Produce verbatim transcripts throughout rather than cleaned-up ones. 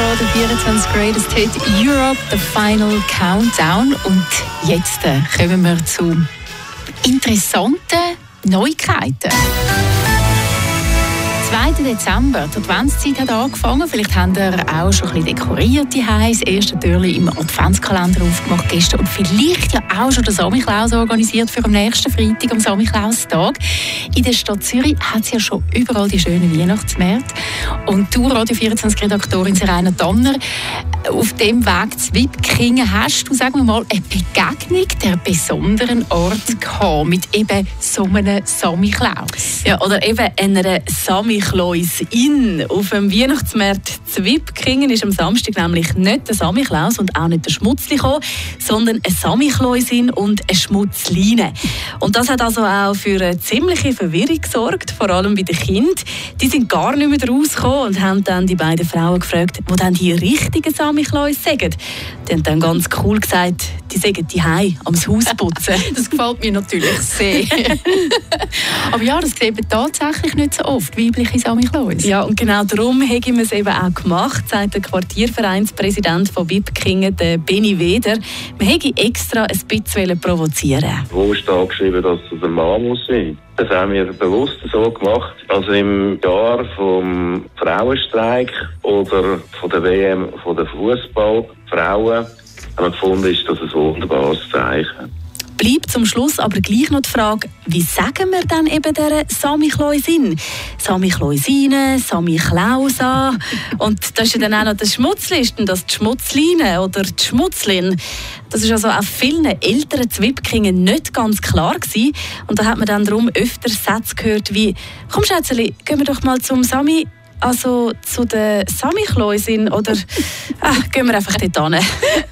Radio vierundzwanzig Greatest Hit Europe, the Final Countdown. Und jetzt äh, kommen wir zu interessanten Neuigkeiten. zweiten Dezember, die Adventszeit hat angefangen. Vielleicht habt ihr auch schon ein bisschen dekoriert die Hause. Das erste Türchen im Adventskalender aufgemacht gestern. Und vielleicht ja auch schon den Samichlaus organisiert für am nächsten Freitag, am Samichlaustag. In der Stadt Zürich hat es ja schon überall die schönen Weihnachtsmärkte. Und du, Radio vierundzwanzig-Redaktorin Serena Tanner, auf dem Weg zu Wipkingen hast du, sagen wir mal, eine Begegnung der besonderen Art gehabt mit eben so einem Samichlaus. Ja, oder eben einer Samichlausin. Auf dem Weihnachtsmarkt zu Wipkingen ist am Samstag nämlich nicht der Samichlaus und auch nicht der Schmutzli gekommen, sondern eine Samichlausin und eine Schmutzline. Und das hat also auch für eine ziemliche Verwirrung gesorgt, vor allem bei den Kindern. Die sind gar nicht mehr rausgekommen und haben dann die beiden Frauen gefragt, wo dann die richtigen Samichlaus sagen. Die haben dann ganz cool gesagt, die sagen die Hause am Haus putzen. Das gefällt mir natürlich sehr. Aber ja, das sieht man tatsächlich nicht so oft, weibliche Samichlaus. Ja, und genau darum haben wir es eben auch gemacht, sagt der Quartiervereinspräsident von Wipkingen, der Benny Weder. Wir hätten extra ein bisschen provozieren. Wo ist da geschrieben, dass es ein Mann muss sein? Das haben wir bewusst so gemacht. Also im Jahr vom Frauenstreik oder von der W M von der Fußballfrauen haben wir gefunden, ist das ein wunderbares Zeichen. Bleibt zum Schluss aber gleich noch die Frage, wie sagen wir dann eben dieser Samichlausin? Samichlausine, Samichlausa. Und das ist ja dann auch noch der Schmutzlisten, das die Schmutzline oder die Schmutzlin. Das ist also auch vielen Eltern zu Wipkingen nicht ganz klar gewesen. Und da hat man dann darum öfter Sätze gehört wie «Komm Schätzeli, gehen wir doch mal zum Sami». Also zu der Samichlausin oder ah, gehen wir einfach dort hin.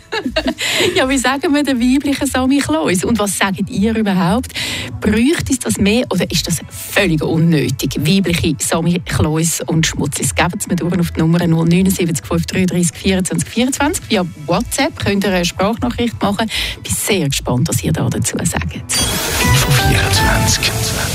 Ja, wie sagen wir den weiblichen Samichlaus? Und was sagt ihr überhaupt? Bräuchte es das mehr oder ist das völlig unnötig? Weibliche Samichlaus und Schmutzis. Gebt es mir durch auf die Nummer null neun sieben fünf drei drei vierundzwanzig vierundzwanzig. Via WhatsApp könnt ihr eine Sprachnachricht machen. Ich bin sehr gespannt, was ihr da dazu sagt. vierundzwanzig